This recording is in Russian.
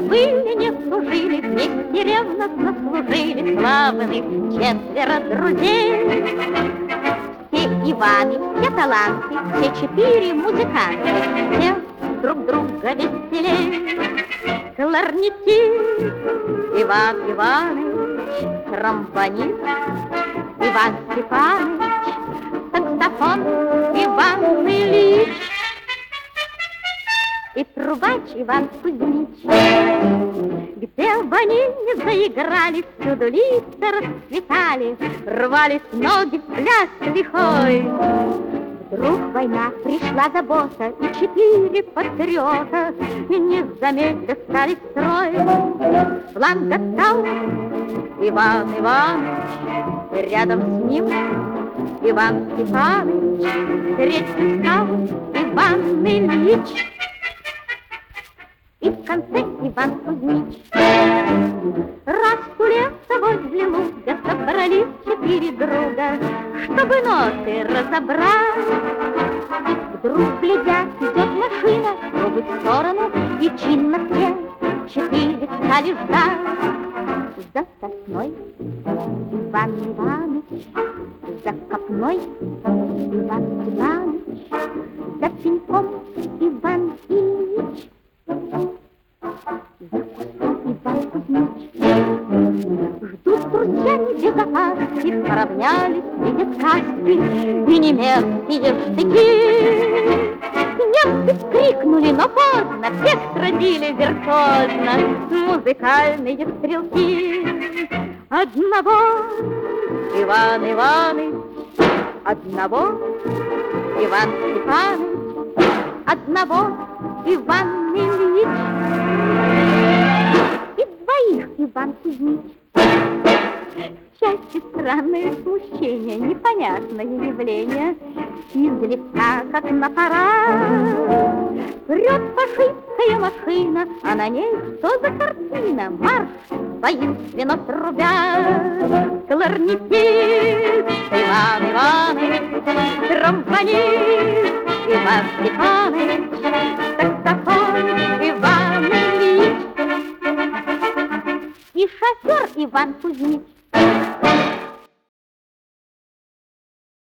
были, не служили, вместе ревностно служили славных 4 друзей. Все Иваны, все таланты, все 4 музыканты, все друг друга веселей. Кларнетист Иван Иваныч, тромбонист Иван Степаныч, саксофон Иван Ильич и трубач Иван Кузьмич. Где бы они ни заиграли, всюду лица расцветали, рвались ноги в пляс лихой. Вдруг война, пришла забота, и 4 патриота не заметя стали в строй. Фланг достал Иван Иваныч, рядом с ним Иван Степаныч, третий стал Иван Ильич и в конце Иван Кузьмич. Раз у леса возле луга собрались 4 друга, чтобы ноты разобрать. Вдруг, глядя, идет машина в другую сторону, и чинно все 4 стали ждать. За сосной Иван Иваныч, за копной Иван Степаныч, за пеньком Иван Ильич, за кустом Иван Кузьмич. Ждут друзьяне без опаски, поравнялись, видят каски и немецкие штыки. Немцы вскрикнули, но поздно, всех сразили виртуозно музыкальные стрелки. Одного Иван Иваныч, одного Иван Степаныч, одного Иван Ильич и 2 Иван Кузьмич. Счастье, странное смущение, непонятное явление. Издалека, как на парад, прет фашистская машина, а на ней что за картина? Марш воинственно трубят. Кларнетист Иван Иваныч, тромбонист Иван Степаныч, саксофон Иван Ильич и шофер Иван Кузьмич.